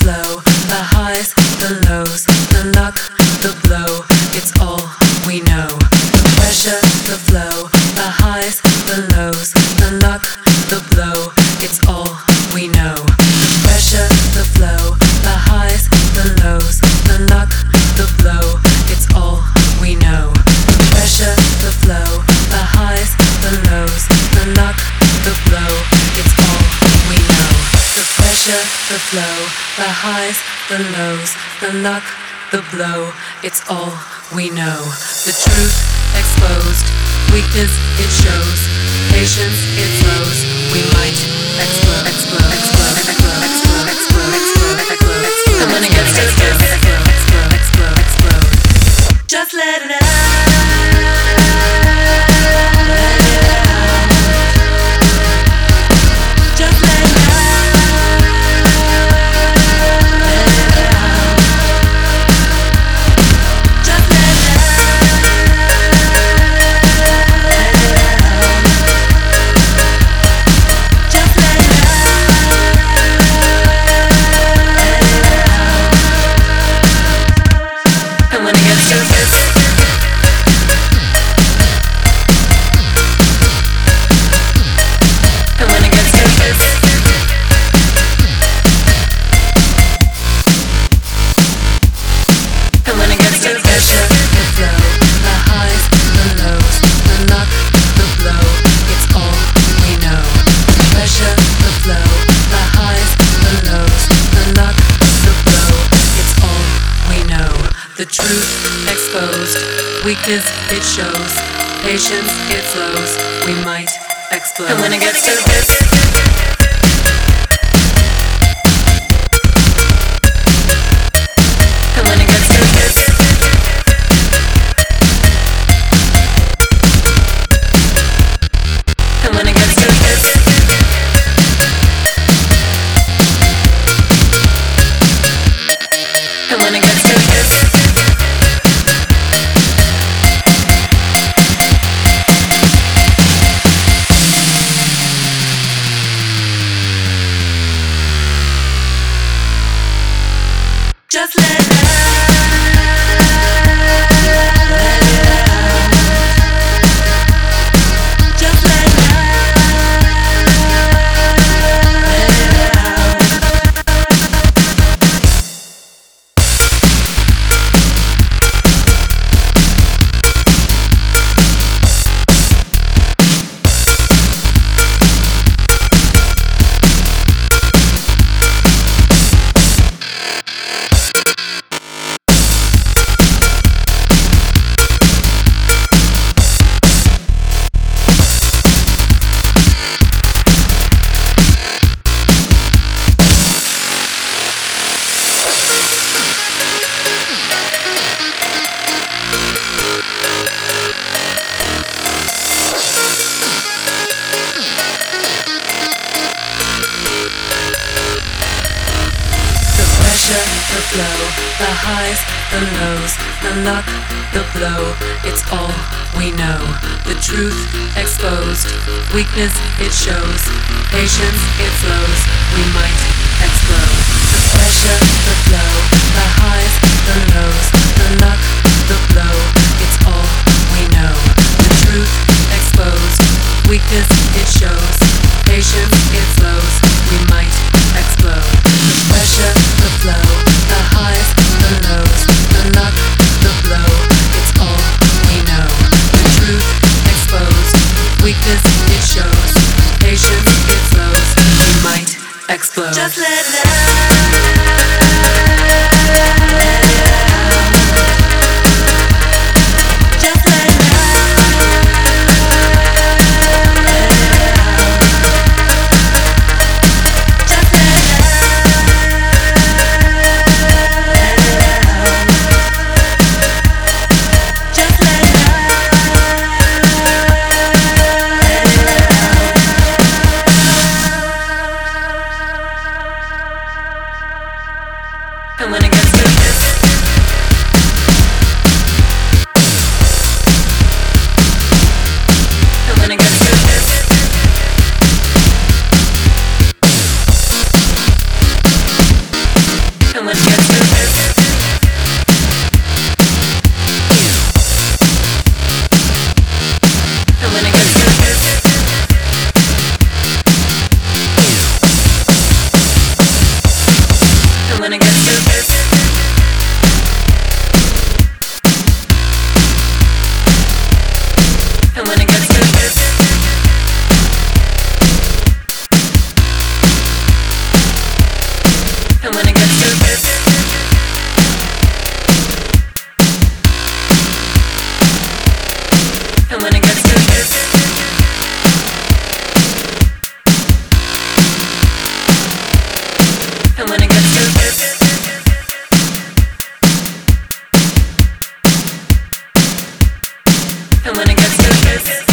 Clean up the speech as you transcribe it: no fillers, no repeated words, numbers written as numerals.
flow, the highs, the lows, the luck, the blow, it's all we know. The pressure, the flow, the highs, the lows, the luck, the blow, it's all we know. The pressure, the flow, the highs, the lows, the luck, the blow, it's all we know. The pressure, the flow, the highs, the lows, the luck, the blow, it's all we know. The pressure, the flow, the highs, the lows, the luck, the blow, it's all we know. The truth exposed, weakness it shows, patience it flows, we might explode, explode, explode, explode, explode, explode, explode, explode, explode. And when it gets to this, explode, explode, explode, explode. Just let it out. Weakness it shows, patience it flows, we might explode. And when it gets to this, and when it gets to this, and when it gets to this, and when it gets to this. Just let it out. Just let it the flow, the highs, the lows, the luck, the blow, it's all we know. The truth exposed, weakness it shows, patience it flows, we might explode. The pressure, the flow, the highs, the lows, the luck, the blow, it's all we know. The truth exposed, weakness it shows, patience it flows, we might explode. The pressure, the flow, the highs, the lows, the luck, the blow, it's all we know. The truth exposed, weakness it shows, patience it flows, we might explode. Just let it out. Let it out. Just let it out. Let it out. Just let it and when it gets to this, and when it gets to this, And when it gets too And when it gets too And when it gets too And when it gets too And when it gets too And when it gets too And when it gets too And when it gets too